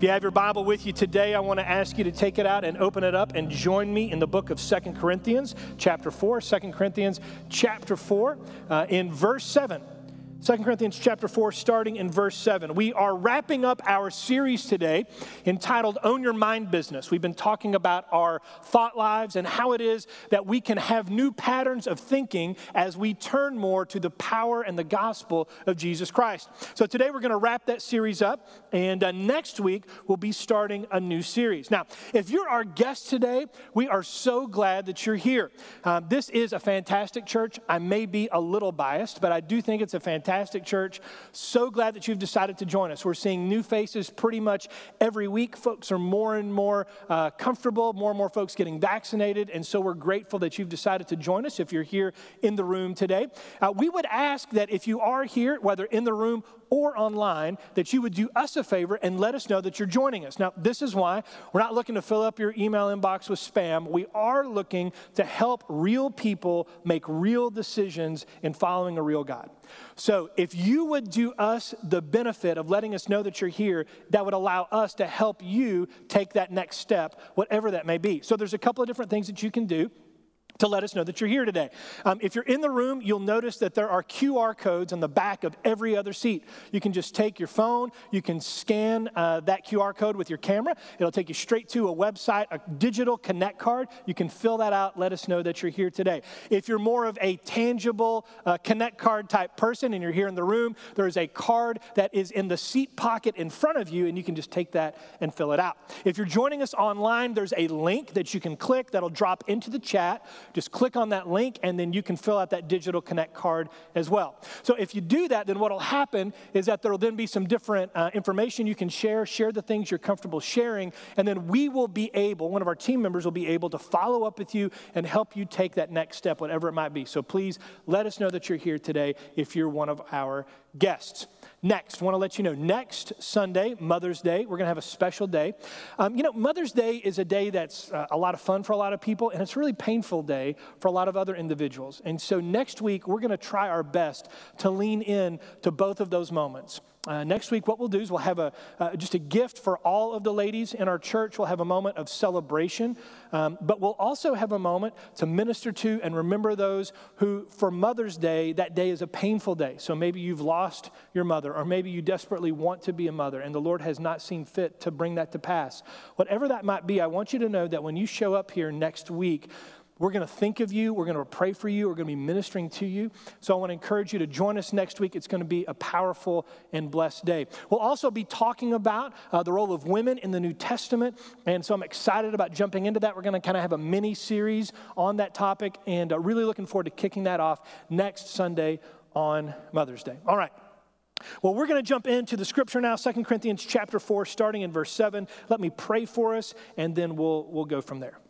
If you have your Bible with you today, I want to ask you to take it out and open it up and join me in the book of 2 Corinthians, chapter 4. 2 Corinthians, chapter 4, in verse 7. 2 Corinthians chapter 4, starting in verse 7. We are wrapping up our series today entitled Own Your Mind Business. We've been talking about our thought lives and how it is that we can have new patterns of thinking as we turn more to the power and the gospel of Jesus Christ. So today we're going to wrap that series up, and next week we'll be starting a new series. Now, if you're our guest today, we are so glad that you're here. This is a fantastic church. I may be a little biased, but I do think it's a fantastic church. So glad that you've decided to join us. We're seeing new faces pretty much every week. Folks are more and more comfortable, more and more folks getting vaccinated, and so we're grateful that you've decided to join us if you're here in the room today. We would ask that if you are here, whether in the room or online, that you would do us a favor and let us know that you're joining us. Now, this is why we're not looking to fill up your email inbox with spam. We are looking to help real people make real decisions in following a real God. So if you would do us the benefit of letting us know that you're here, that would allow us to help you take that next step, whatever that may be. So there's a couple of different things that you can do to let us know that you're here today. If you're in the room, you'll notice that there are QR codes on the back of every other seat. You can just take your phone, you can scan that QR code with your camera. It'll take you straight to a website, a digital Connect card. You can fill that out, let us know that you're here today. If you're more of a tangible Connect card type person and you're here in the room, there is a card that is in the seat pocket in front of you, and you can just take that and fill it out. If you're joining us online, there's a link that you can click that'll drop into the chat. Just click on that link, and then you can fill out that digital Connect card as well. So if you do that, then what will happen is that there will then be some different information you can share the things you're comfortable sharing, and then we will be able, one of our team members will be able to follow up with you and help you take that next step, whatever it might be. So please let us know that you're here today if you're one of our guests. Next, I want to let you know, next Sunday, Mother's Day, we're going to have a special day. Mother's Day is a day that's a lot of fun for a lot of people, and it's a really painful day for a lot of other individuals. And so next week, we're going to try our best to lean in to both of those moments. Next week, what we'll do is we'll have just a gift for all of the ladies in our church. We'll have a moment of celebration, but we'll also have a moment to minister to and remember those who, for Mother's Day, that day is a painful day. So maybe you've lost your mother, or maybe you desperately want to be a mother, and the Lord has not seen fit to bring that to pass. Whatever that might be, I want you to know that when you show up here next week, we're going to think of you, we're going to pray for you, we're going to be ministering to you. So I want to encourage you to join us next week. It's going to be a powerful and blessed day. We'll also be talking about the role of women in the New Testament, and so I'm excited about jumping into that. We're going to kind of have a mini-series on that topic, and really looking forward to kicking that off next Sunday on Mother's Day. All right. Well, we're going to jump into the scripture now, 2 Corinthians chapter 4, starting in verse 7. Let me pray for us, and then we'll go from there.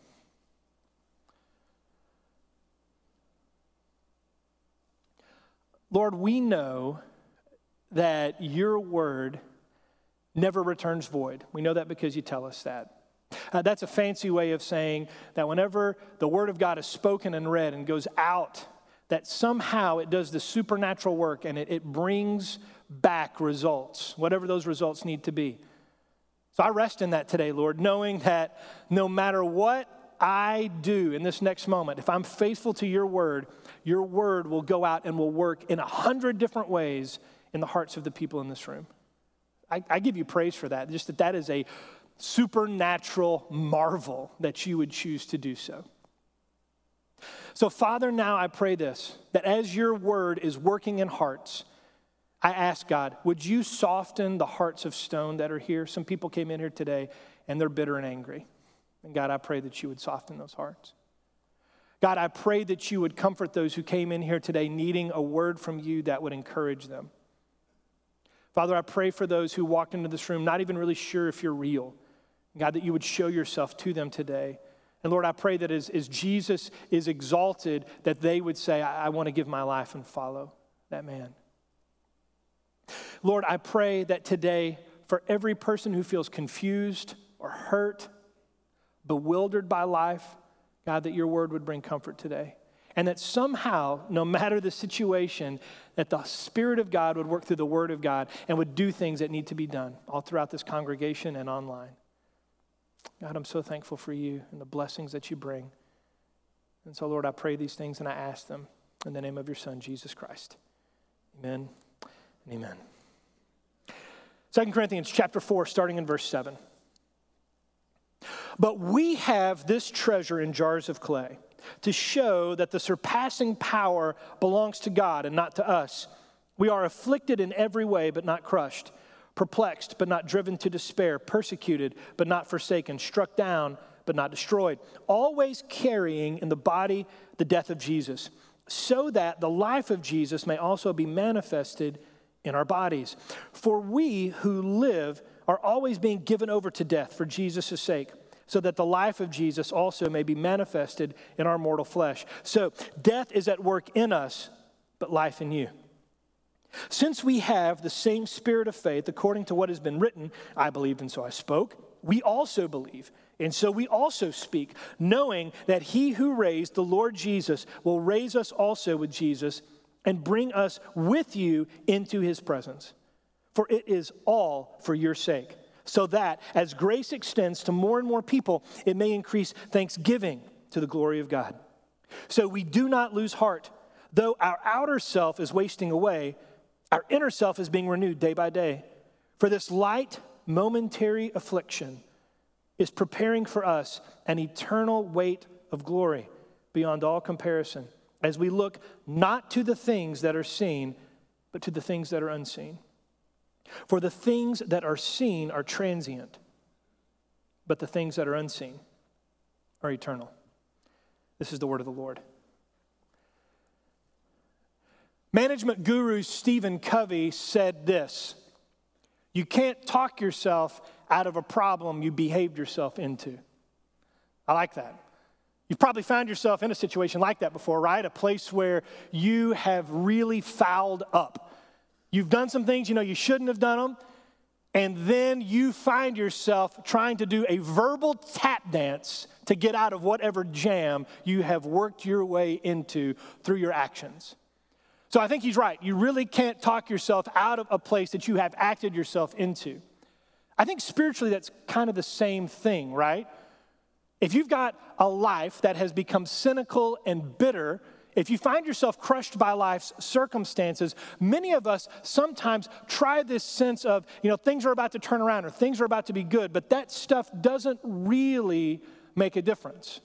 Lord, we know that your word never returns void. We know that because you tell us that. That's a fancy way of saying that whenever the word of God is spoken and read and goes out, that somehow it does the supernatural work and it brings back results, whatever those results need to be. So I rest in that today, Lord, knowing that no matter what I do in this next moment, if I'm faithful to your word will go out and will work in 100 different ways in the hearts of the people in this room. I give you praise for that, just that is a supernatural marvel that you would choose to do so. So, Father, now I pray this, that as your word is working in hearts, I ask, God, would you soften the hearts of stone that are here? Some people came in here today and they're bitter and angry. And God, I pray that you would soften those hearts. God, I pray that you would comfort those who came in here today needing a word from you that would encourage them. Father, I pray for those who walked into this room not even really sure if you're real. God, that you would show yourself to them today. And Lord, I pray that as Jesus is exalted, that they would say, I want to give my life and follow that man. Lord, I pray that today, for every person who feels confused or hurt, bewildered by life, God, that your word would bring comfort today. And that somehow, no matter the situation, that the Spirit of God would work through the Word of God and would do things that need to be done all throughout this congregation and online. God, I'm so thankful for you and the blessings that you bring. And so, Lord, I pray these things and I ask them in the name of your Son, Jesus Christ. Amen and amen. 2 Corinthians chapter 4, starting in verse 7. But we have this treasure in jars of clay to show that the surpassing power belongs to God and not to us. We are afflicted in every way, but not crushed, perplexed, but not driven to despair, persecuted, but not forsaken, struck down, but not destroyed, always carrying in the body the death of Jesus, so that the life of Jesus may also be manifested in our bodies. For we who live are always being given over to death for Jesus' sake, so that the life of Jesus also may be manifested in our mortal flesh. So death is at work in us, but life in you. Since we have the same spirit of faith, according to what has been written, I believed and so I spoke, we also believe, and so we also speak, knowing that he who raised the Lord Jesus will raise us also with Jesus and bring us with you into his presence. For it is all for your sake, so that as grace extends to more and more people, it may increase thanksgiving to the glory of God. So we do not lose heart. Though our outer self is wasting away, our inner self is being renewed day by day. For this light, momentary affliction is preparing for us an eternal weight of glory beyond all comparison, as we look not to the things that are seen, but to the things that are unseen. For the things that are seen are transient, but the things that are unseen are eternal. This is the word of the Lord. Management guru Stephen Covey said this: you can't talk yourself out of a problem you behaved yourself into. I like that. You've probably found yourself in a situation like that before, right? A place where you have really fouled up. You've done some things you shouldn't have done them, and then you find yourself trying to do a verbal tap dance to get out of whatever jam you have worked your way into through your actions. So I think he's right. You really can't talk yourself out of a place that you have acted yourself into. I think spiritually that's kind of the same thing, right? If you've got a life that has become cynical and bitter, if you find yourself crushed by life's circumstances, many of us sometimes try this sense of, things are about to turn around or things are about to be good, but that stuff doesn't really make a difference.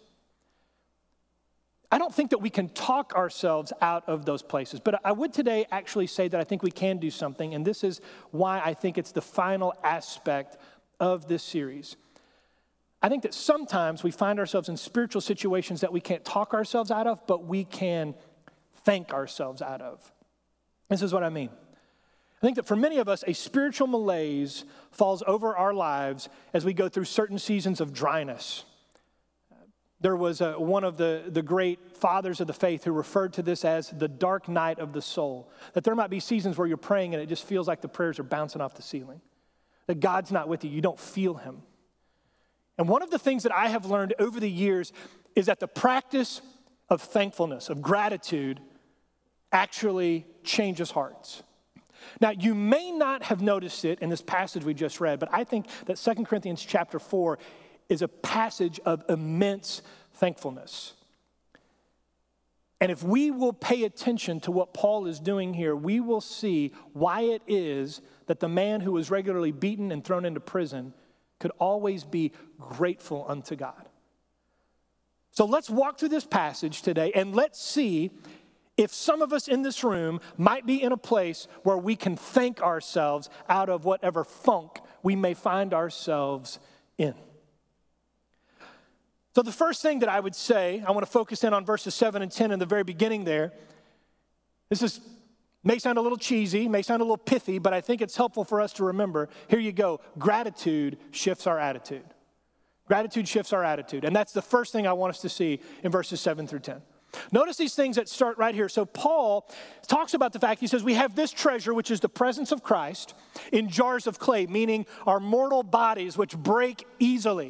I don't think that we can talk ourselves out of those places, but I would today actually say that I think we can do something, and this is why I think it's the final aspect of this series. I think that sometimes we find ourselves in spiritual situations that we can't talk ourselves out of, but we can thank ourselves out of. This is what I mean. I think that for many of us, a spiritual malaise falls over our lives as we go through certain seasons of dryness. There was one of the great fathers of the faith who referred to this as the dark night of the soul. That there might be seasons where you're praying and it just feels like the prayers are bouncing off the ceiling. That God's not with you. You don't feel him. And one of the things that I have learned over the years is that the practice of thankfulness, of gratitude, actually changes hearts. Now, you may not have noticed it in this passage we just read, but I think that 2 Corinthians chapter 4 is a passage of immense thankfulness. And if we will pay attention to what Paul is doing here, we will see why it is that the man who was regularly beaten and thrown into prison could always be grateful unto God. So let's walk through this passage today and let's see if some of us in this room might be in a place where we can thank ourselves out of whatever funk we may find ourselves in. So the first thing that I would say, I want to focus in on verses 7 and 10 in the very beginning there. This may sound a little cheesy, may sound a little pithy, but I think it's helpful for us to remember. Here you go. Gratitude shifts our attitude. Gratitude shifts our attitude. And that's the first thing I want us to see in verses 7 through 10. Notice these things that start right here. So Paul talks about the fact, he says, we have this treasure, which is the presence of Christ, in jars of clay, meaning our mortal bodies, which break easily.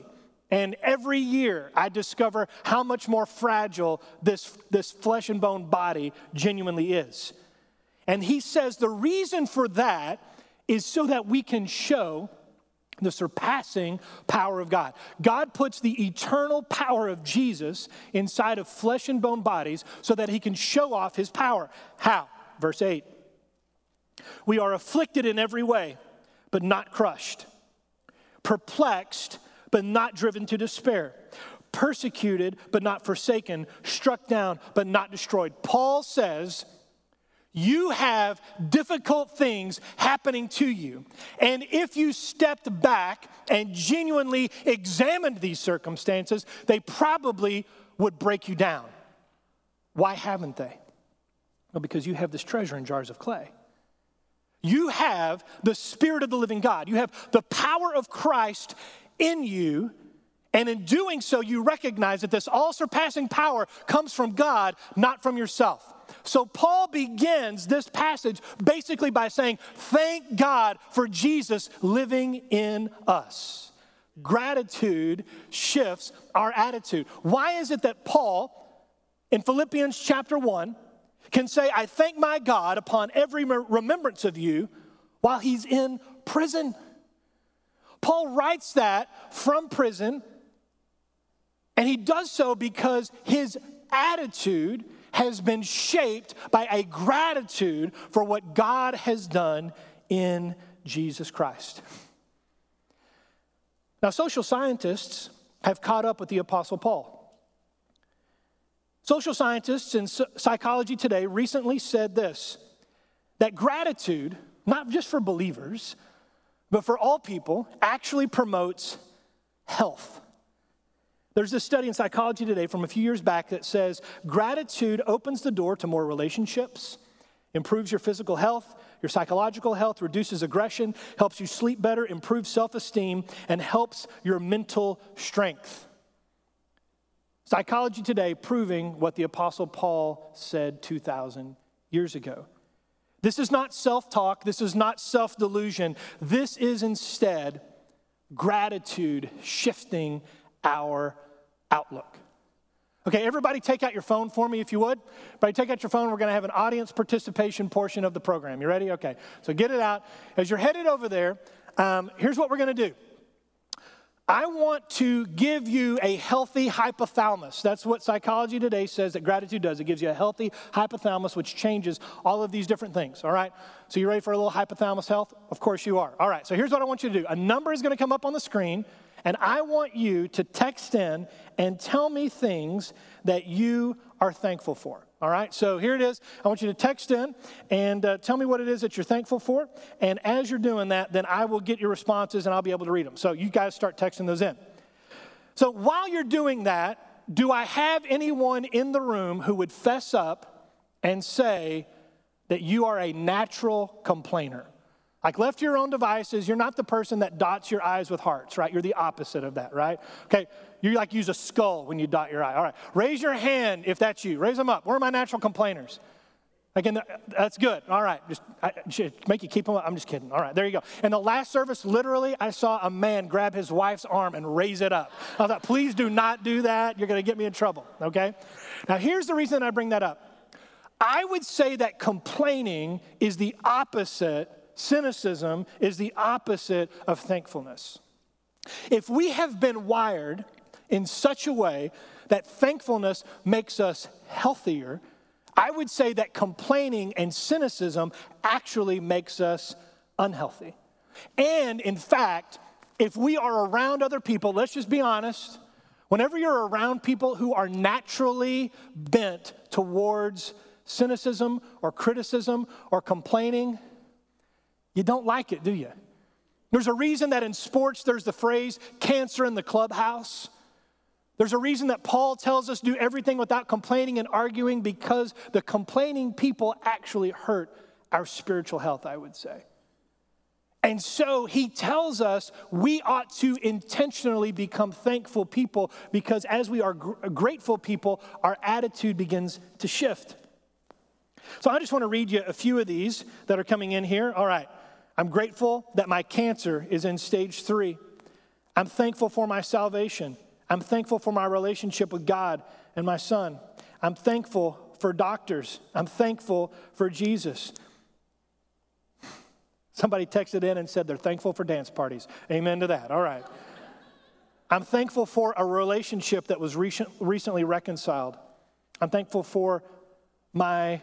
And every year I discover how much more fragile this flesh and bone body genuinely is. And he says the reason for that is so that we can show the surpassing power of God. God puts the eternal power of Jesus inside of flesh and bone bodies so that he can show off his power. How? Verse 8. We are afflicted in every way, but not crushed. Perplexed, but not driven to despair. Persecuted, but not forsaken. Struck down, but not destroyed. Paul says, you have difficult things happening to you. And if you stepped back and genuinely examined these circumstances, they probably would break you down. Why haven't they? Well, because you have this treasure in jars of clay. You have the Spirit of the living God. You have the power of Christ in you, and in doing so, you recognize that this all-surpassing power comes from God, not from yourself. So Paul begins this passage basically by saying, thank God for Jesus living in us. Gratitude shifts our attitude. Why is it that Paul, in Philippians chapter 1, can say, I thank my God upon every remembrance of you while he's in prison? Paul writes that from prison, and he does so because his attitude has been shaped by a gratitude for what God has done in Jesus Christ. Now, social scientists have caught up with the Apostle Paul. Social scientists in psychology today recently said this, that gratitude, not just for believers, but for all people, actually promotes health. There's this study in Psychology Today from a few years back that says gratitude opens the door to more relationships, improves your physical health, your psychological health, reduces aggression, helps you sleep better, improves self-esteem, and helps your mental strength. Psychology Today proving what the Apostle Paul said 2,000 years ago. This is not self-talk. This is not self-delusion. This is instead gratitude shifting our outlook. Okay, everybody take out your phone for me if you would. Everybody take out your phone. We're going to have an audience participation portion of the program. You ready? Okay, so get it out. As you're headed over there, here's what we're going to do. I want to give you a healthy hypothalamus. That's what Psychology Today says that gratitude does. It gives you a healthy hypothalamus, which changes all of these different things, all right? So you ready for a little hypothalamus health? Of course you are. All right, so here's what I want you to do. A number is going to come up on the screen, and I want you to text in and tell me things that you are thankful for. All right, so here it is. I want you to text in and tell me what it is that you're thankful for. And as you're doing that, then I will get your responses and I'll be able to read them. So you guys start texting those in. So while you're doing that, do I have anyone in the room who would fess up and say that you are a natural complainer? Like left to your own devices, you're not the person that dots your I's with hearts, right? You're the opposite of that, right? Okay, you like use a skull when you dot your I. All right, raise your hand if that's you. Raise them up. Where are my natural complainers? Again, that's good. All right, just make you keep them up. I'm just kidding. All right, there you go. In the last service, literally, I saw a man grab his wife's arm and raise it up. I thought, please do not do that. You're going to get me in trouble, okay? Now, here's the reason I bring that up. I would say that complaining is the opposite. Cynicism is the opposite of thankfulness. If we have been wired in such a way that thankfulness makes us healthier, I would say that complaining and cynicism actually makes us unhealthy. And in fact, if we are around other people, let's just be honest, whenever you're around people who are naturally bent towards cynicism or criticism or complaining, you don't like it, do you? There's a reason that in sports there's the phrase, cancer in the clubhouse. There's a reason that Paul tells us do everything without complaining and arguing, because the complaining people actually hurt our spiritual health, I would say. And so he tells us we ought to intentionally become thankful people, because as we are grateful people, our attitude begins to shift. So I just want to read you a few of these that are coming in here. All right. I'm grateful that my cancer is in stage 3. I'm thankful for my salvation. I'm thankful for my relationship with God and my son. I'm thankful for doctors. I'm thankful for Jesus. Somebody texted in and said they're thankful for dance parties. Amen to that. All right. I'm thankful for a relationship that was recently reconciled. I'm thankful for my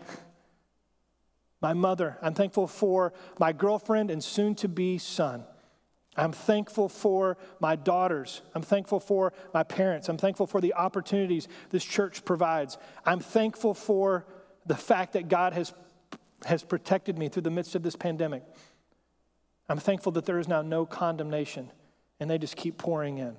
mother. I'm thankful for my girlfriend and soon-to-be son. I'm thankful for my daughters. I'm thankful for my parents. I'm thankful for the opportunities this church provides. I'm thankful for the fact that God has protected me through the midst of this pandemic. I'm thankful that there is now no condemnation, and they just keep pouring in.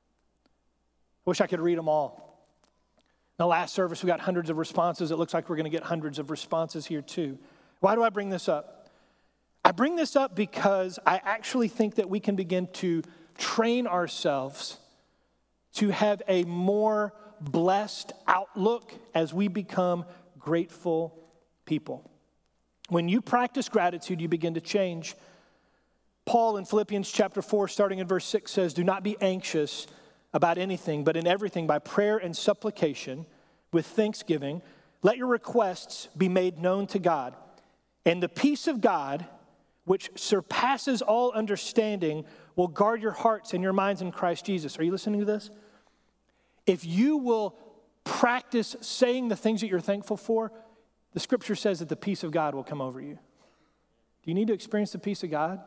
I wish I could read them all. In the last service, we got hundreds of responses. It looks like we're going to get hundreds of responses here too. Why do I bring this up? I bring this up because I actually think that we can begin to train ourselves to have a more blessed outlook as we become grateful people. When you practice gratitude, you begin to change. Paul in Philippians chapter 4, starting in verse 6 says, "Do not be anxious about anything, but in everything by prayer and supplication with thanksgiving, let your requests be made known to God. And the peace of God, which surpasses all understanding, will guard your hearts and your minds in Christ Jesus." Are you listening to this? If you will practice saying the things that you're thankful for, the scripture says that the peace of God will come over you. Do you need to experience the peace of God?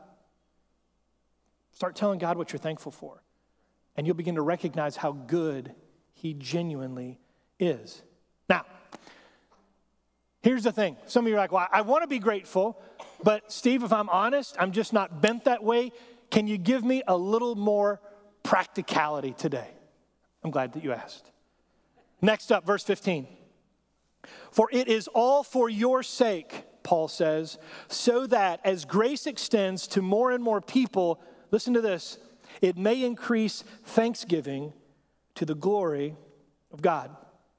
Start telling God what you're thankful for, and you'll begin to recognize how good he genuinely is. Now, here's the thing. Some of you are like, well, I want to be grateful, but Steve, if I'm honest, I'm just not bent that way. Can you give me a little more practicality today? I'm glad that you asked. Next up, verse 15. "For it is all for your sake," Paul says, "so that as grace extends to more and more people," listen to this, "it may increase thanksgiving to the glory of God."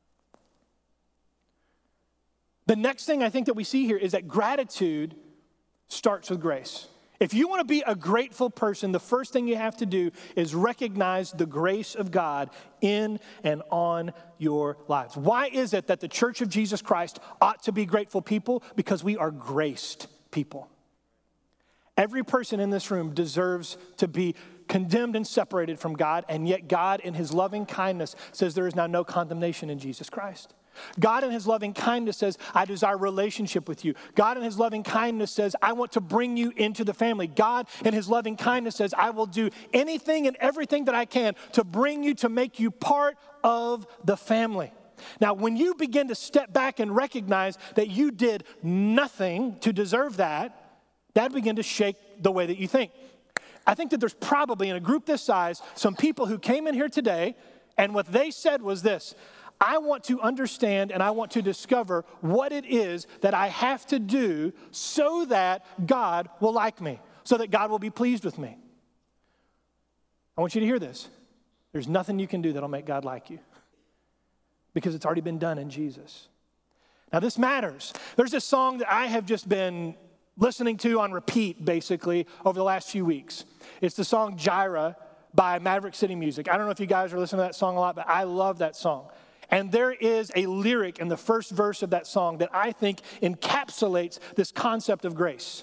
The next thing I think that we see here is that gratitude starts with grace. If you want to be a grateful person, the first thing you have to do is recognize the grace of God in and on your lives. Why is it that the Church of Jesus Christ ought to be grateful people? Because we are graced people. Every person in this room deserves to be condemned and separated from God, and yet God in his loving kindness says there is now no condemnation in Jesus Christ. God in his loving kindness says, I desire relationship with you. God in his loving kindness says, I want to bring you into the family. God in his loving kindness says, I will do anything and everything that I can to bring you, to make you part of the family. Now, when you begin to step back and recognize that you did nothing to deserve that, that begin to shake the way that you think. I think that there's probably in a group this size some people who came in here today and what they said was this: I want to understand and I want to discover what it is that I have to do so that God will like me, so that God will be pleased with me. I want you to hear this. There's nothing you can do that'll make God like you because it's already been done in Jesus. Now this matters. There's this song that I have just been listening to on repeat basically over the last few weeks. It's the song Jireh by Maverick City Music. I don't know if you guys are listening to that song a lot, but I love that song. And there is a lyric in the first verse of that song that I think encapsulates this concept of grace.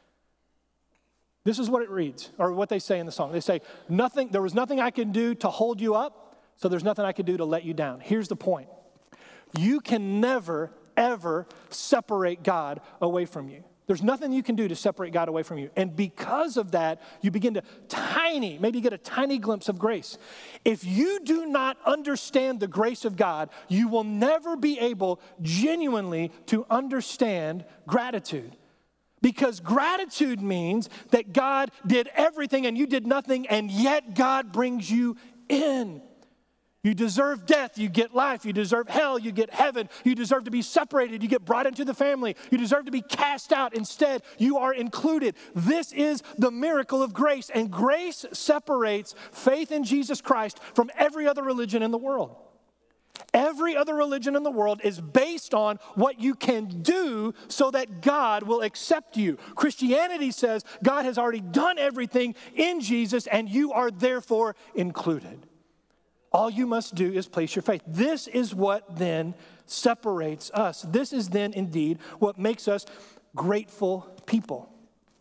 This is what it reads, or what they say in the song. They say, there was nothing I could do to hold you up, so there's nothing I could do to let you down. Here's the point. You can never, ever separate God away from you. There's nothing you can do to separate God away from you. And because of that, you begin to maybe get a tiny glimpse of grace. If you do not understand the grace of God, you will never be able genuinely to understand gratitude. Because gratitude means that God did everything and you did nothing, and yet God brings you in. You deserve death, you get life. You deserve hell, you get heaven. You deserve to be separated, you get brought into the family. You deserve to be cast out. Instead, you are included. This is the miracle of grace, and grace separates faith in Jesus Christ from every other religion in the world. Every other religion in the world is based on what you can do so that God will accept you. Christianity says God has already done everything in Jesus and you are therefore included. All you must do is place your faith. This is what then separates us. This is then indeed what makes us grateful people.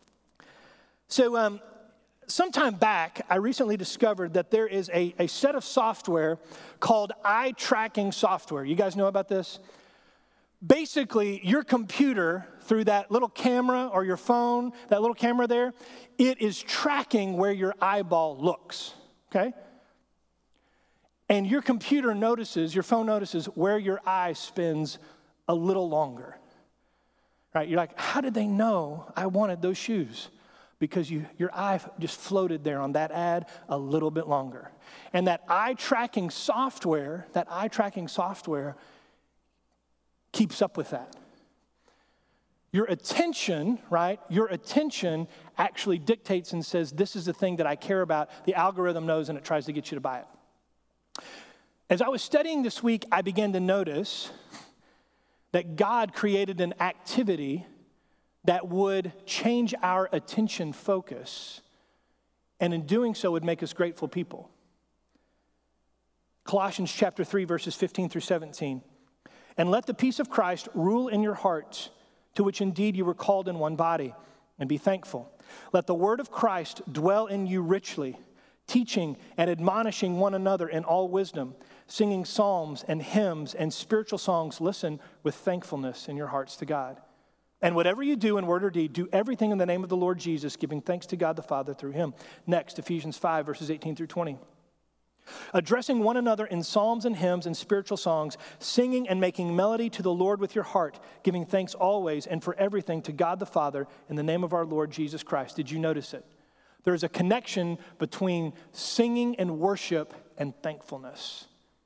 So, sometime back, I recently discovered that there is a set of software called eye tracking software. You guys know about this? Basically, your computer, through that little camera or your phone, that little camera there, it is tracking where your eyeball looks, okay? And your computer notices, your phone notices where your eye spends a little longer, right? You're like, how did they know I wanted those shoes? Because your eye just floated there on that ad a little bit longer. And that eye tracking software keeps up with that. Your attention, right? Your attention actually dictates and says, this is the thing that I care about. The algorithm knows and it tries to get you to buy it. As I was studying this week, I began to notice that God created an activity that would change our attention focus, and in doing so would make us grateful people. Colossians chapter 3, verses 15 through 17. And let the peace of Christ rule in your hearts, to which indeed you were called in one body, and be thankful. Let the word of Christ dwell in you richly, teaching and admonishing one another in all wisdom, singing psalms and hymns and spiritual songs, listen, with thankfulness in your hearts to God. And whatever you do in word or deed, do everything in the name of the Lord Jesus, giving thanks to God the Father through him. Next, Ephesians 5, verses 18 through 20. Addressing one another in psalms and hymns and spiritual songs, singing and making melody to the Lord with your heart, giving thanks always and for everything to God the Father in the name of our Lord Jesus Christ. Did you notice it? There is a connection between singing and worship and thankfulness.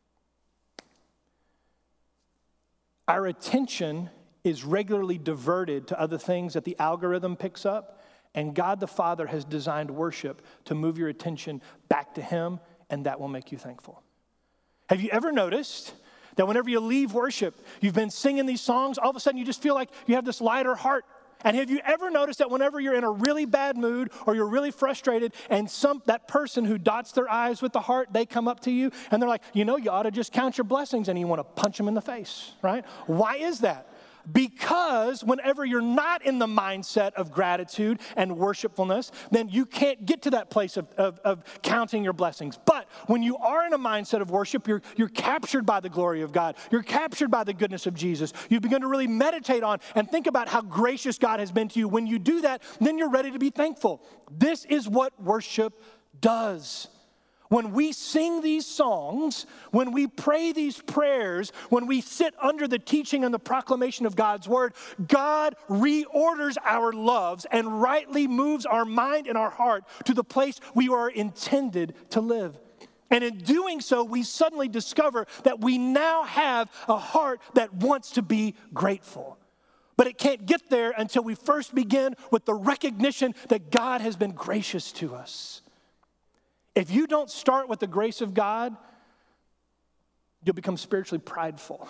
Our attention is regularly diverted to other things that the algorithm picks up, and God the Father has designed worship to move your attention back to him, and that will make you thankful. Have you ever noticed that whenever you leave worship, you've been singing these songs, all of a sudden you just feel like you have this lighter heart? And have you ever noticed that whenever you're in a really bad mood or you're really frustrated and that person who dots their I's with the heart, they come up to you and they're like, you know, you ought to just count your blessings, and you want to punch them in the face, right? Why is that? Because whenever you're not in the mindset of gratitude and worshipfulness, then you can't get to that place of counting your blessings. But when you are in a mindset of worship, you're captured by the glory of God. You're captured by the goodness of Jesus. You begin to really meditate on and think about how gracious God has been to you. When you do that, then you're ready to be thankful. This is what worship does. When we sing these songs, when we pray these prayers, when we sit under the teaching and the proclamation of God's word, God reorders our loves and rightly moves our mind and our heart to the place we are intended to live. And in doing so, we suddenly discover that we now have a heart that wants to be grateful. But it can't get there until we first begin with the recognition that God has been gracious to us. If you don't start with the grace of God, you'll become spiritually prideful.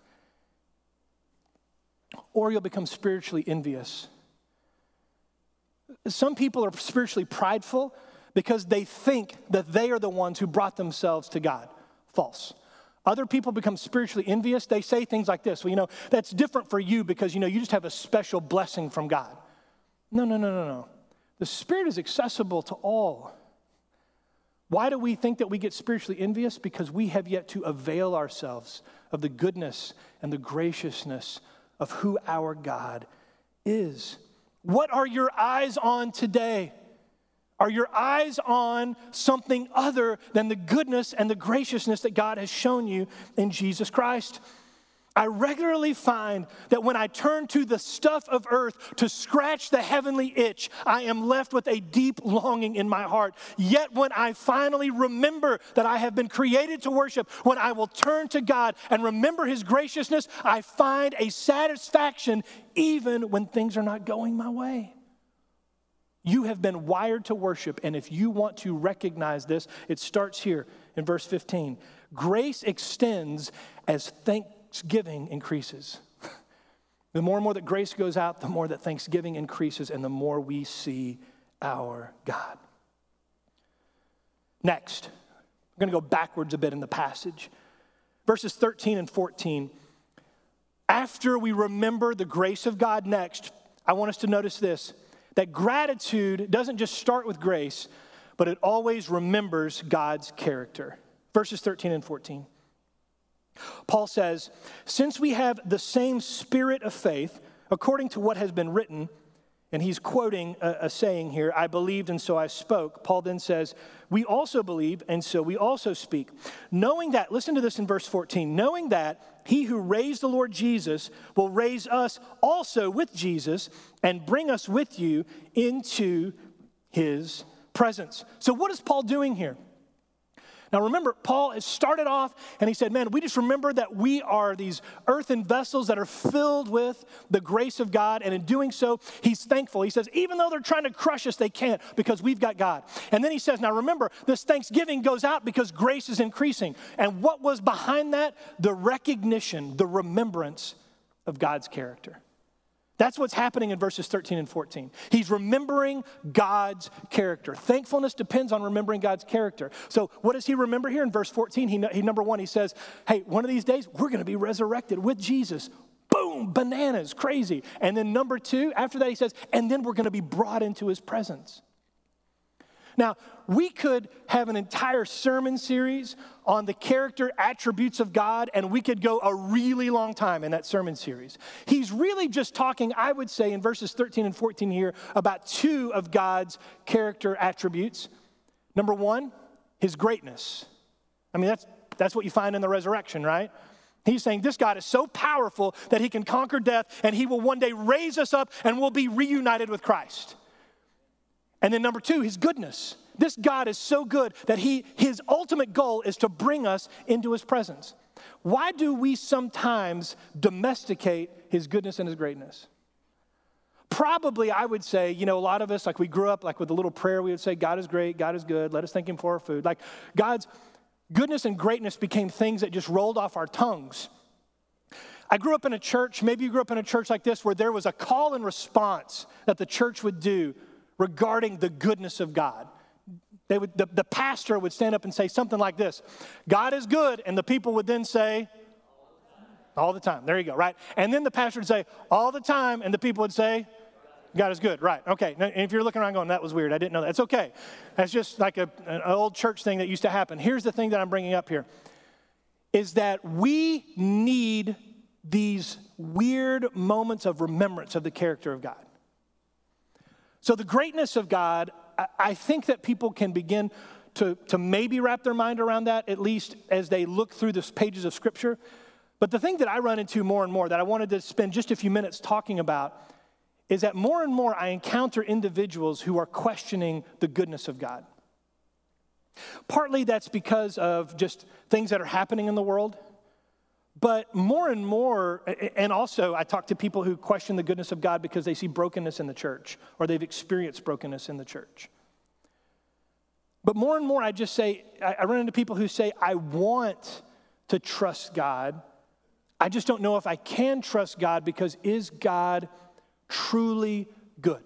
Or you'll become spiritually envious. Some people are spiritually prideful because they think that they are the ones who brought themselves to God. False. Other people become spiritually envious. They say things like this, well, you know, that's different for you because, you know, you just have a special blessing from God. No. The Spirit is accessible to all. Why do we think that we get spiritually envious? Because we have yet to avail ourselves of the goodness and the graciousness of who our God is. What are your eyes on today? Are your eyes on something other than the goodness and the graciousness that God has shown you in Jesus Christ? I regularly find that when I turn to the stuff of earth to scratch the heavenly itch, I am left with a deep longing in my heart. Yet when I finally remember that I have been created to worship, when I will turn to God and remember his graciousness, I find a satisfaction even when things are not going my way. You have been wired to worship, and if you want to recognize this, it starts here in verse 15. grace extends as thanksgiving increases. The more and more that grace goes out, the more that thanksgiving increases and the more we see our God. Next, we're going to go backwards a bit in the passage. Verses 13 and 14. After we remember the grace of God next, I want us to notice this, that gratitude doesn't just start with grace, but it always remembers God's character. Verses 13 and 14. Paul says, since we have the same spirit of faith, according to what has been written, and he's quoting a saying here, I believed and so I spoke. Paul then says, we also believe and so we also speak. Knowing that, listen to this in verse 14, knowing that he who raised the Lord Jesus will raise us also with Jesus and bring us with you into his presence. So what is Paul doing here? Now remember, Paul has started off and he said, man, we just remember that we are these earthen vessels that are filled with the grace of God. And in doing so, he's thankful. He says, even though they're trying to crush us, they can't because we've got God. And then he says, now remember, this thanksgiving goes out because grace is increasing. And what was behind that? The recognition, the remembrance of God's character. That's what's happening in verses 13 and 14. He's remembering God's character. Thankfulness depends on remembering God's character. So what does he remember here in verse 14? He number one, he says, hey, one of these days, we're going to be resurrected with Jesus. Boom, bananas, crazy. And then number two, after that he says, and then we're going to be brought into his presence. Now, we could have an entire sermon series on the character attributes of God, and we could go a really long time in that sermon series. He's really just talking, I would say, in verses 13 and 14 here, about two of God's character attributes. Number one, his greatness. I mean, that's what you find in the resurrection, right? He's saying this God is so powerful that he can conquer death, and he will one day raise us up, and we'll be reunited with Christ. And then number two, his goodness. This God is so good that his ultimate goal is to bring us into his presence. Why do we sometimes domesticate his goodness and his greatness? Probably, I would say, a lot of us, like we grew up like with a little prayer, we would say, God is great, God is good, let us thank him for our food. Like God's goodness and greatness became things that just rolled off our tongues. I grew up in a church, maybe you grew up in a church like this, where there was a call and response that the church would do regarding the goodness of God. The pastor would stand up and say something like this, God is good, and the people would then say, all the time. There you go, right? And then the pastor would say, all the time, and the people would say, God is good, right? Okay, now, if you're looking around going, that was weird, I didn't know that. It's okay. That's just like an old church thing that used to happen. Here's the thing that I'm bringing up here, is that we need these weird moments of remembrance of the character of God. So the greatness of God, I think that people can begin to maybe wrap their mind around that, at least as they look through the pages of Scripture. But the thing that I run into more and more that I wanted to spend just a few minutes talking about is that more and more I encounter individuals who are questioning the goodness of God. Partly that's because of just things that are happening in the world. But more and more, and also I talk to people who question the goodness of God because they see brokenness in the church or they've experienced brokenness in the church. But more and more I just say, I run into people who say, I want to trust God. I just don't know if I can trust God because is God truly good?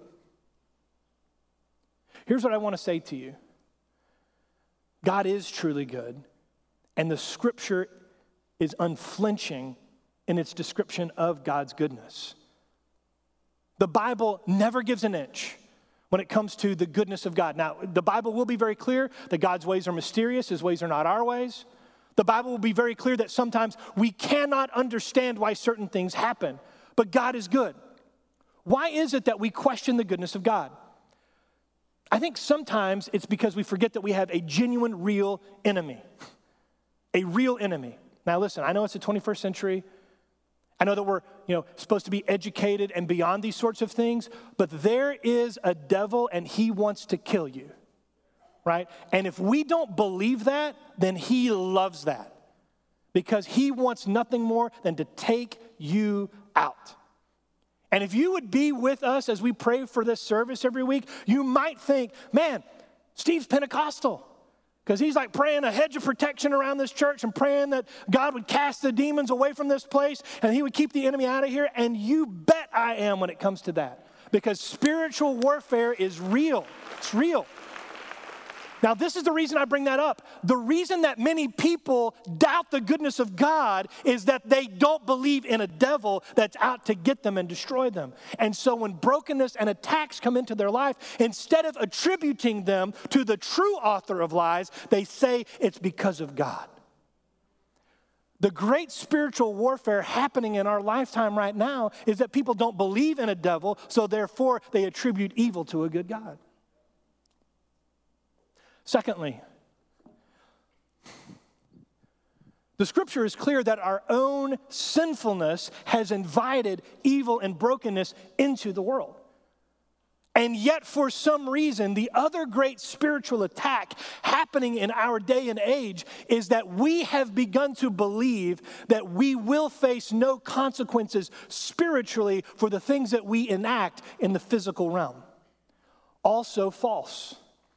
Here's what I want to say to you. God is truly good, and the Scripture is unflinching in its description of God's goodness. The Bible never gives an inch when it comes to the goodness of God. Now, the Bible will be very clear that God's ways are mysterious, his ways are not our ways. The Bible will be very clear that sometimes we cannot understand why certain things happen, but God is good. Why is it that we question the goodness of God? I think sometimes it's because we forget that we have a genuine, real enemy. A real enemy. Now listen, I know it's the 21st century. I know that we're, supposed to be educated and beyond these sorts of things, but there is a devil and he wants to kill you, right? And if we don't believe that, then he loves that because he wants nothing more than to take you out. And if you would be with us as we pray for this service every week, you might think, man, Steve's Pentecostal. Because he's like praying a hedge of protection around this church and praying that God would cast the demons away from this place and he would keep the enemy out of here. And you bet I am when it comes to that. Because spiritual warfare is real. It's real. Now, this is the reason I bring that up. The reason that many people doubt the goodness of God is that they don't believe in a devil that's out to get them and destroy them. And so when brokenness and attacks come into their life, instead of attributing them to the true author of lies, they say it's because of God. The great spiritual warfare happening in our lifetime right now is that people don't believe in a devil, so therefore they attribute evil to a good God. Secondly, the scripture is clear that our own sinfulness has invited evil and brokenness into the world. And yet, for some reason, the other great spiritual attack happening in our day and age is that we have begun to believe that we will face no consequences spiritually for the things that we enact in the physical realm. Also false.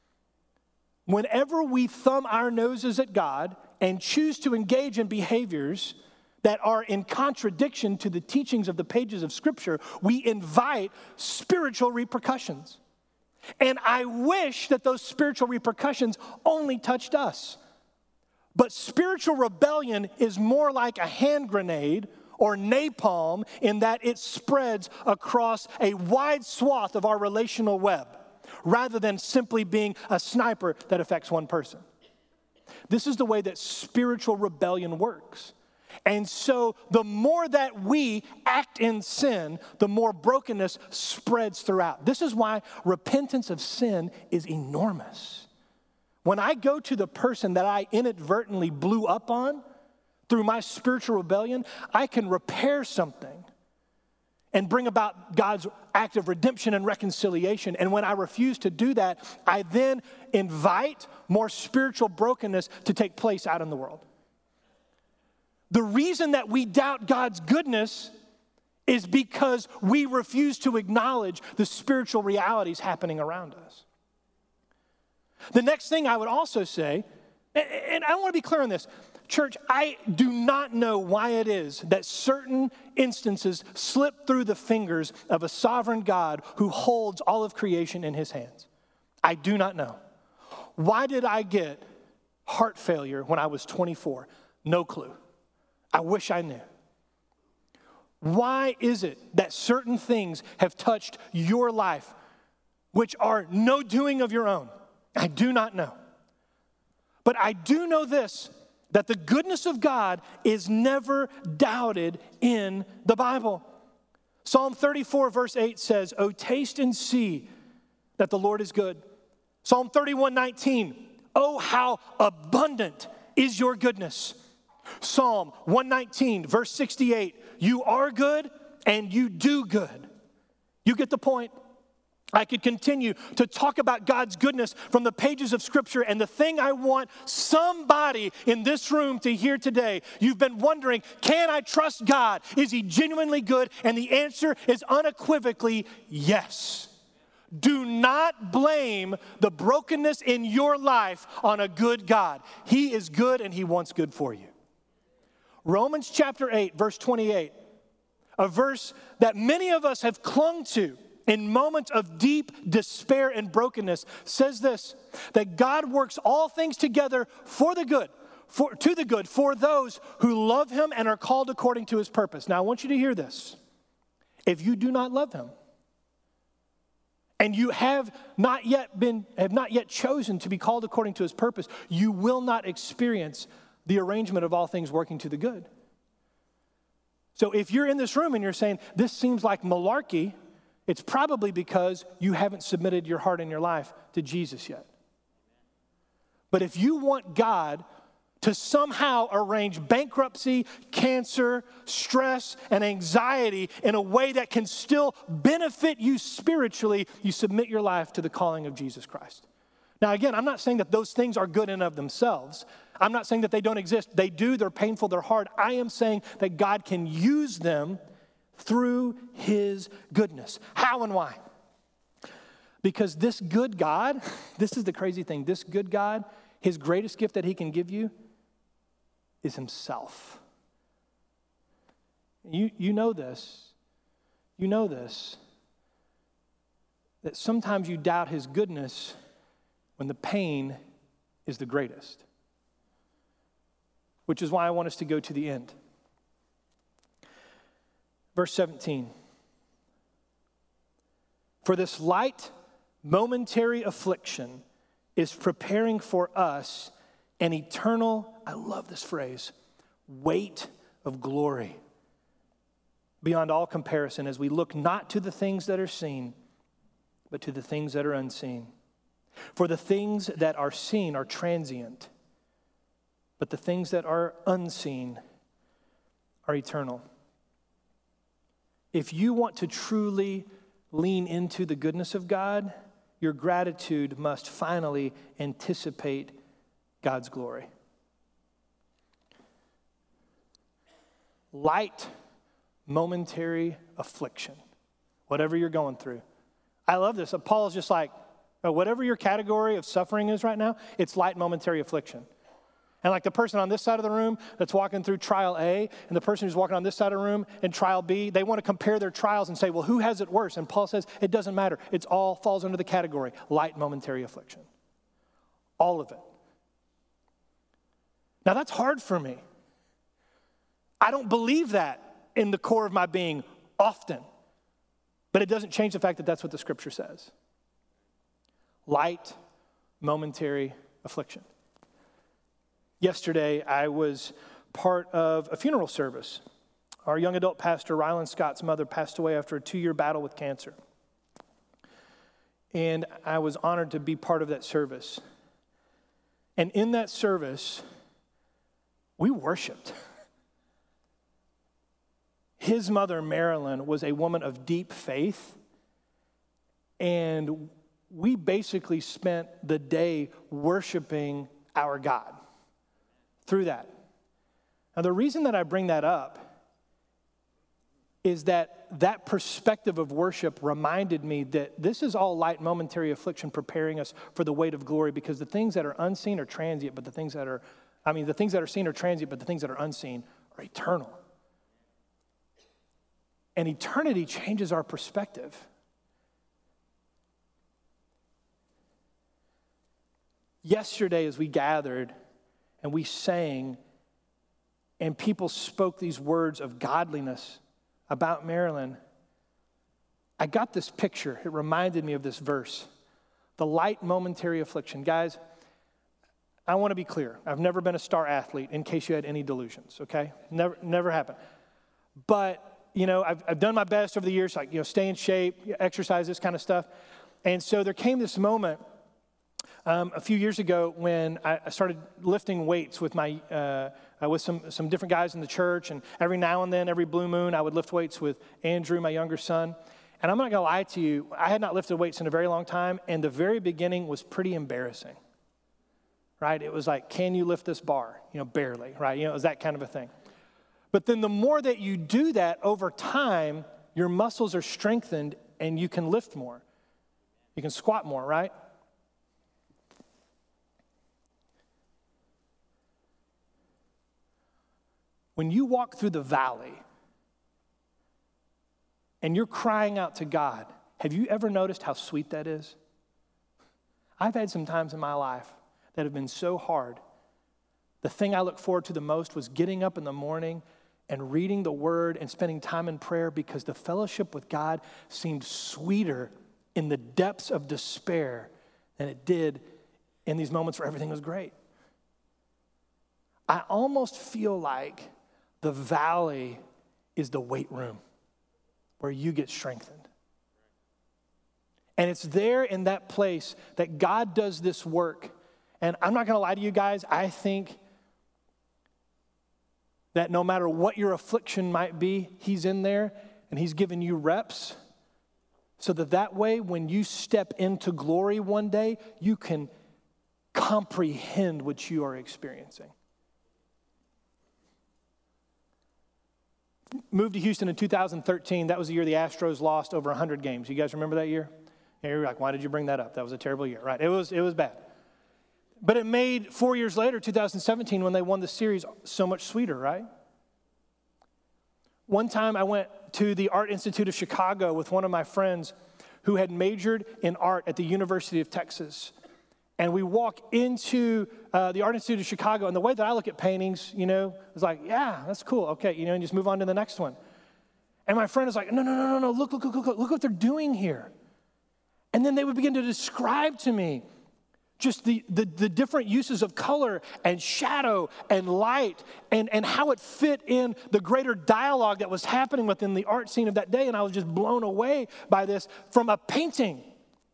Whenever we thumb our noses at God and choose to engage in behaviors that are in contradiction to the teachings of the pages of Scripture, we invite spiritual repercussions. And I wish that those spiritual repercussions only touched us. But spiritual rebellion is more like a hand grenade or napalm in that it spreads across a wide swath of our relational web, rather than simply being a sniper that affects one person. This is the way that spiritual rebellion works. And so the more that we act in sin, the more brokenness spreads throughout. This is why repentance of sin is enormous. When I go to the person that I inadvertently blew up on through my spiritual rebellion, I can repair something and bring about God's act of redemption and reconciliation. And when I refuse to do that, I then invite more spiritual brokenness to take place out in the world. The reason that we doubt God's goodness is because we refuse to acknowledge the spiritual realities happening around us. The next thing I would also say, and I want to be clear on this, church, I do not know why it is that certain instances slip through the fingers of a sovereign God who holds all of creation in his hands. I do not know. Why did I get heart failure when I was 24? No clue. I wish I knew. Why is it that certain things have touched your life which are no doing of your own? I do not know. But I do know this, that the goodness of God is never doubted in the Bible. Psalm 34 verse 8 says, "Oh, taste and see that the Lord is good." Psalm 31:19, "Oh, how abundant is your goodness." Psalm 119 verse 68, "You are good and you do good." You get the point? I could continue to talk about God's goodness from the pages of Scripture, and the thing I want somebody in this room to hear today, you've been wondering, can I trust God? Is He genuinely good? And the answer is unequivocally yes. Do not blame the brokenness in your life on a good God. He is good and He wants good for you. Romans chapter 8, verse 28, a verse that many of us have clung to in moments of deep despair and brokenness, says this, that God works all things together for the good, for those who love Him and are called according to His purpose. Now, I want you to hear this. If you do not love Him, and you have not yet chosen to be called according to His purpose, you will not experience the arrangement of all things working to the good. So if you're in this room and you're saying, this seems like malarkey, it's probably because you haven't submitted your heart and your life to Jesus yet. But if you want God to somehow arrange bankruptcy, cancer, stress, and anxiety in a way that can still benefit you spiritually, you submit your life to the calling of Jesus Christ. Now, again, I'm not saying that those things are good in and of themselves. I'm not saying that they don't exist. They do. They're painful. They're hard. I am saying that God can use them through His goodness. How and why? Because this good God, this is the crazy thing, this good God, His greatest gift that he can give you is himself. You know this. You know this. That sometimes you doubt his goodness when the pain is the greatest. Which is why I want us to go to the end. Verse 17. For this light, momentary affliction is preparing for us an eternal, I love this phrase, weight of glory beyond all comparison as we look not to the things that are seen, but to the things that are unseen. For the things that are seen are transient, but the things that are unseen are eternal. If you want to truly lean into the goodness of God, your gratitude must finally anticipate God's glory. Light, momentary affliction, whatever you're going through. I love this. Paul is just like, whatever your category of suffering is right now, it's light, momentary affliction. And like the person on this side of the room that's walking through trial A and the person who's walking on this side of the room in trial B, they want to compare their trials and say, well, who has it worse? And Paul says, it doesn't matter. It's all falls under the category, light, momentary affliction. All of it. Now that's hard for me. I don't believe that in the core of my being often. But it doesn't change the fact that that's what the scripture says. Light, momentary affliction. Yesterday, I was part of a funeral service. Our young adult pastor, Rylan Scott's mother, passed away after a 2-year battle with cancer. And I was honored to be part of that service. And in that service, we worshiped. His mother, Marilyn, was a woman of deep faith, and we basically spent the day worshiping our God through that. Now, the reason that I bring that up is that perspective of worship reminded me that this is all light, momentary affliction preparing us for the weight of glory, because the things that are unseen are transient, but the things that are seen are transient, but the things that are unseen are eternal. And eternity changes our perspective. Yesterday, as we gathered and we sang, and people spoke these words of godliness about Marilyn, I got this picture. It reminded me of this verse. The light, momentary affliction. Guys, I want to be clear. I've never been a star athlete, in case you had any delusions, okay? Never happened. But I've done my best over the years, like, stay in shape, exercise, this kind of stuff. And so there came this moment a few years ago when I started lifting weights with with some different guys in the church. And every now and then, every blue moon, I would lift weights with Andrew, my younger son. And I'm not going to lie to you, I had not lifted weights in a very long time. And the very beginning was pretty embarrassing, right? It was like, can you lift this bar? Barely, right? It was that kind of a thing. But then the more that you do that over time, your muscles are strengthened and you can lift more. You can squat more, right? When you walk through the valley and you're crying out to God, have you ever noticed how sweet that is? I've had some times in my life that have been so hard. The thing I look forward to the most was getting up in the morning and reading the word and spending time in prayer, because the fellowship with God seemed sweeter in the depths of despair than it did in these moments where everything was great. I almost feel like the valley is the weight room where you get strengthened. And it's there in that place that God does this work. And I'm not going to lie to you guys, I think that no matter what your affliction might be, he's in there and he's given you reps so that way when you step into glory one day, you can comprehend what you are experiencing. Moved to Houston in 2013. That was the year the Astros lost over 100 games. You guys remember that year? Yeah, you're like, why did you bring that up? That was a terrible year, right? It was bad. But it made 4 years later, 2017, when they won the series, so much sweeter, right? One time I went to the Art Institute of Chicago with one of my friends who had majored in art at the University of Texas. And we walk into the Art Institute of Chicago, and the way that I look at paintings, is like, yeah, that's cool. Okay, and just move on to the next one. And my friend is like, no, look what they're doing here. And then they would begin to describe to me just the different uses of color and shadow and light and how it fit in the greater dialogue that was happening within the art scene of that day. And I was just blown away by this from a painting.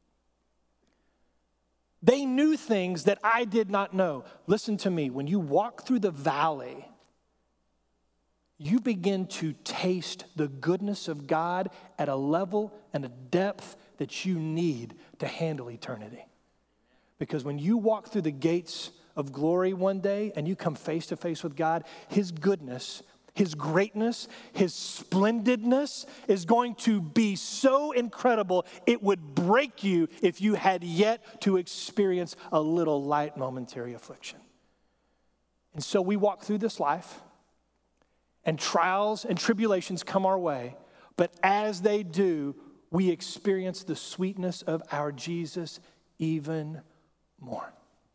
They knew things that I did not know. Listen to me. When you walk through the valley, you begin to taste the goodness of God at a level and a depth that you need to handle eternity. Because when you walk through the gates of glory one day and you come face to face with God, His goodness, His greatness, His splendidness is going to be so incredible, it would break you if you had yet to experience a little light momentary affliction. And so we walk through this life, and trials and tribulations come our way, but as they do, we experience the sweetness of our Jesus even more.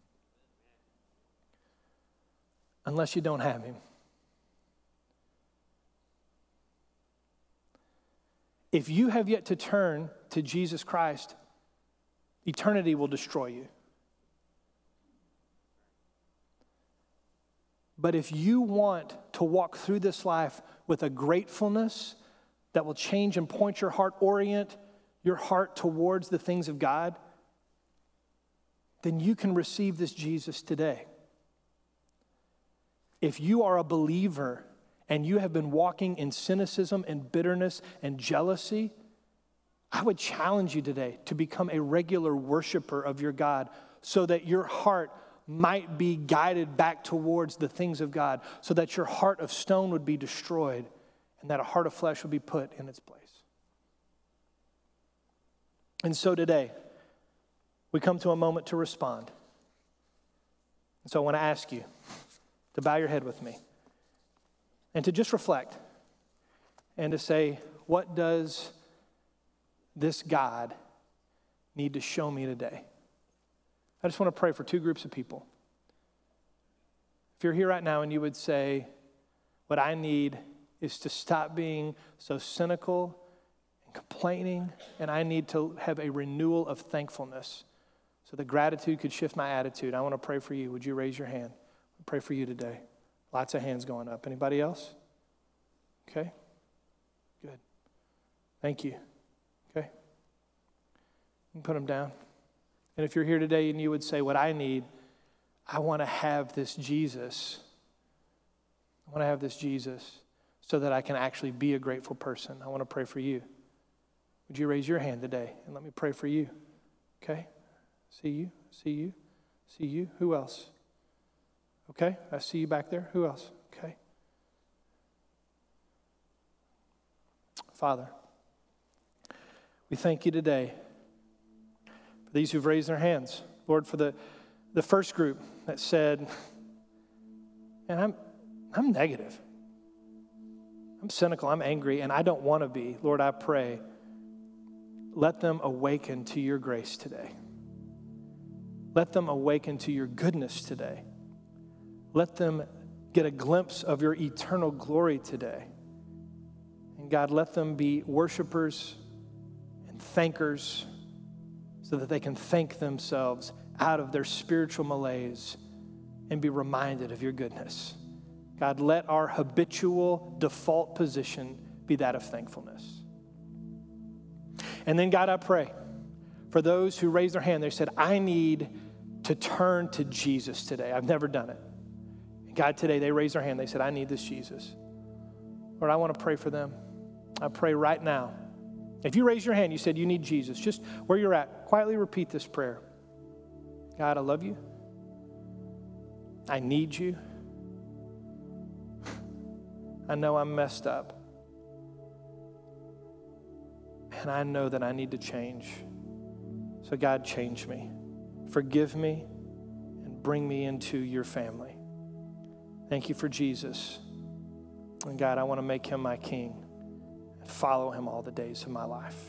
Unless you don't have Him. If you have yet to turn to Jesus Christ, eternity will destroy you. But if you want to walk through this life with a gratefulness that will change and point your heart, orient your heart towards the things of God, then you can receive this Jesus today. If you are a believer and you have been walking in cynicism and bitterness and jealousy, I would challenge you today to become a regular worshiper of your God so that your heart might be guided back towards the things of God, so that your heart of stone would be destroyed and that a heart of flesh would be put in its place. And so today, we come to a moment to respond. And so I want to ask you to bow your head with me and to just reflect and to say, what does this God need to show me today? I just want to pray for two groups of people. If you're here right now and you would say, what I need is to stop being so cynical and complaining, and I need to have a renewal of thankfulness so that gratitude could shift my attitude. I want to pray for you. Would you raise your hand? I'll pray for you today. Lots of hands going up. Anybody else? Okay. Good. Thank you. Okay. You can put them down. And if you're here today and you would say, what I need, I want to have this Jesus. I want to have this Jesus so that I can actually be a grateful person. I want to pray for you. Would you raise your hand today and let me pray for you? Okay? See you, see you, see you. Who else? Okay, I see you back there. Who else? Okay. Father, we thank you today for these who've raised their hands. Lord, for the first group that said, and I'm negative. I'm cynical, I'm angry, and I don't want to be. Lord, I pray, let them awaken to your grace today. Let them awaken to your goodness today. Let them get a glimpse of your eternal glory today. And God, let them be worshipers and thankers so that they can thank themselves out of their spiritual malaise and be reminded of your goodness. God, let our habitual default position be that of thankfulness. And then, God, I pray for those who raised their hand, they said, I need to turn to Jesus today. I've never done it. And God, today they raised their hand. They said, I need this Jesus. Lord, I want to pray for them. I pray right now. If you raised your hand, you said you need Jesus, just where you're at, quietly repeat this prayer. God, I love you. I need you. I know I'm messed up. And I know that I need to change. So God, change me. Forgive me and bring me into your family. Thank you for Jesus. And God, I want to make him my king and follow him all the days of my life.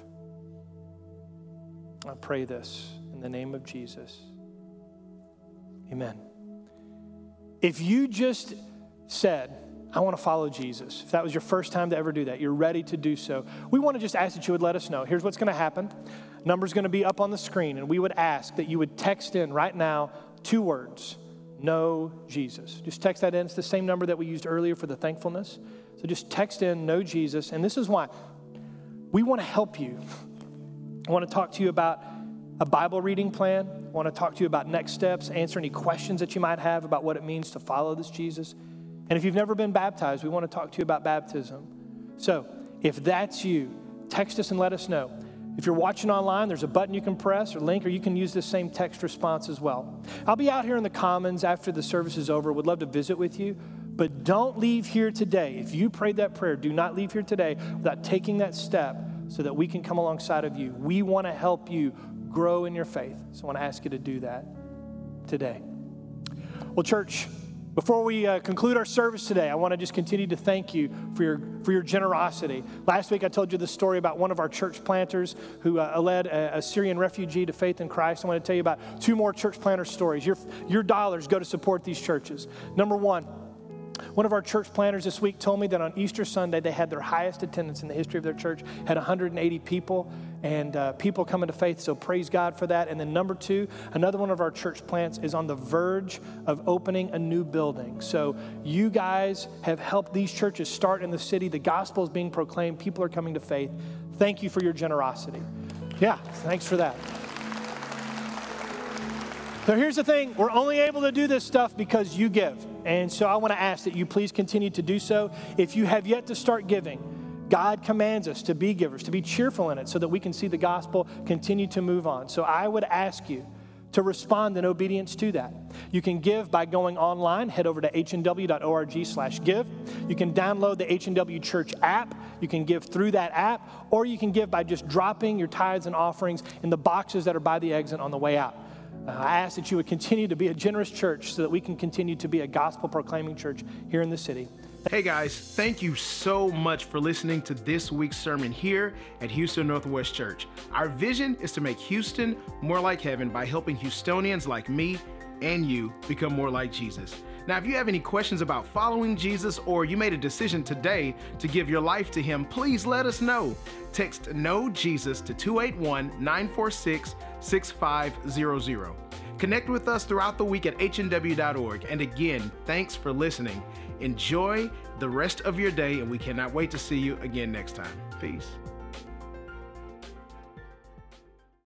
I pray this in the name of Jesus. Amen. If you just said, I want to follow Jesus, if that was your first time to ever do that, you're ready to do so, we want to just ask that you would let us know. Here's what's going to happen. Number's going to be up on the screen, and we would ask that you would text in right now 2 words, know Jesus. Just text that in. It's the same number that we used earlier for the thankfulness. So just text in, know Jesus. And this is why we want to help you. I want to talk to you about a Bible reading plan. I want to talk to you about next steps, answer any questions that you might have about what it means to follow this Jesus. And if you've never been baptized, we want to talk to you about baptism. So if that's you, text us and let us know. If you're watching online, there's a button you can press or link, or you can use this same text response as well. I'll be out here in the Commons after the service is over. Would love to visit with you. But don't leave here today. If you prayed that prayer, do not leave here today without taking that step so that we can come alongside of you. We want to help you grow in your faith. So I want to ask you to do that today. Well, church, before we conclude our service today, I want to just continue to thank you for your generosity. Last week, I told you the story about one of our church planters who led a Syrian refugee to faith in Christ. I want to tell you about 2 more church planter stories. Your dollars go to support these churches. Number one of our church planters this week told me that on Easter Sunday, they had their highest attendance in the history of their church, had 180 people, and people coming to faith, so praise God for that. And then number 2, another one of our church plants is on the verge of opening a new building. So you guys have helped these churches start in the city. The gospel is being proclaimed. People are coming to faith. Thank you for your generosity. Yeah, thanks for that. So here's the thing. We're only able to do this stuff because you give. And so I want to ask that you please continue to do so. If you have yet to start giving, God commands us to be givers, to be cheerful in it so that we can see the gospel continue to move on. So I would ask you to respond in obedience to that. You can give by going online. Head over to hnw.org/give. You can download the H&W Church app. You can give through that app, or you can give by just dropping your tithes and offerings in the boxes that are by the exit on the way out. I ask that you would continue to be a generous church so that we can continue to be a gospel-proclaiming church here in the city. Hey guys, thank you so much for listening to this week's sermon here at Houston Northwest Church. Our vision is to make Houston more like heaven by helping Houstonians like me and you become more like Jesus. Now, if you have any questions about following Jesus, or you made a decision today to give your life to him, please let us know. Text Know Jesus to 281-946-6500. Connect with us throughout the week at hnw.org. And again, thanks for listening. Enjoy the rest of your day, and we cannot wait to see you again next time. Peace.